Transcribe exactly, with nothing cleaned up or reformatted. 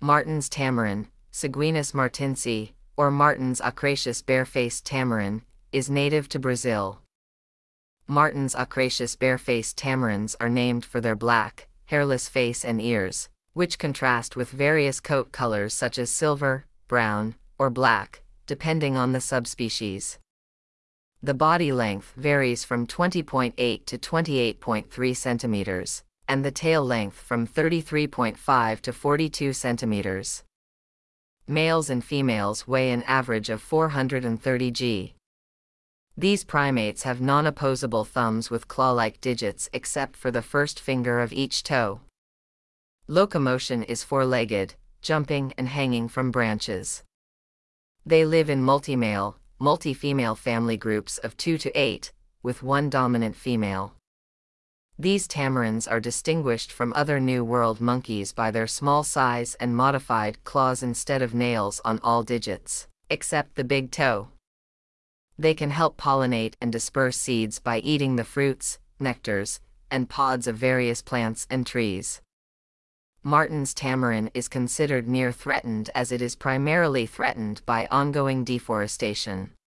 Martin's tamarin, Seguinus martinsi, or Martin's acracius barefaced tamarin, is native to Brazil. Martin's acracius barefaced tamarins are named for their black, hairless face and ears, which contrast with various coat colors such as silver, brown, or black, depending on the subspecies. The body length varies from twenty point eight to twenty-eight point three centimeters, and the tail length from thirty-three point five to forty-two centimeters. Males and females weigh an average of four hundred thirty grams. These primates have non-opposable thumbs with claw-like digits except for the first finger of each toe. Locomotion is four-legged, jumping and hanging from branches. They live in multi-male, multi-female family groups of two to eight, with one dominant female. These tamarins are distinguished from other New World monkeys by their small size and modified claws instead of nails on all digits, except the big toe. They can help pollinate and disperse seeds by eating the fruits, nectars, and pods of various plants and trees. Martin's tamarin is considered near threatened as it is primarily threatened by ongoing deforestation.